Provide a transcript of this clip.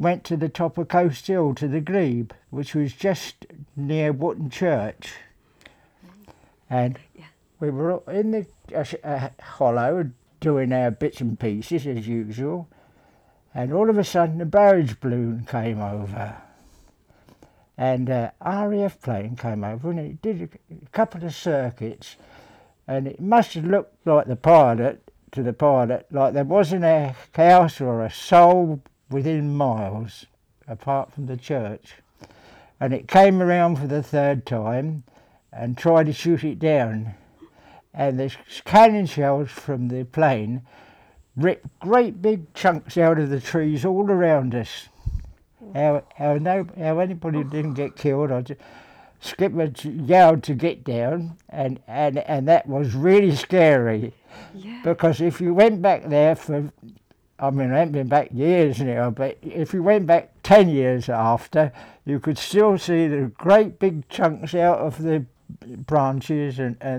went to the top of Coast Hill to the glebe, which was just near Wootton Church. And we were in the hollow doing our bits and pieces as usual, and all of a sudden the barrage balloon came over. And RAF plane came over and it did a couple of circuits, and it must have looked like the pilot, like there wasn't a house or a soul within miles apart from the church. And it came around for the third time and tried to shoot it down, and the cannon shells from the plane ripped great big chunks out of the trees all around us. How anybody didn't get killed, Skipper yelled to get down, and that was really scary. Yeah. Because if you went back there I haven't been back years now, but if you went back 10 years after, you could still see the great big chunks out of the branches and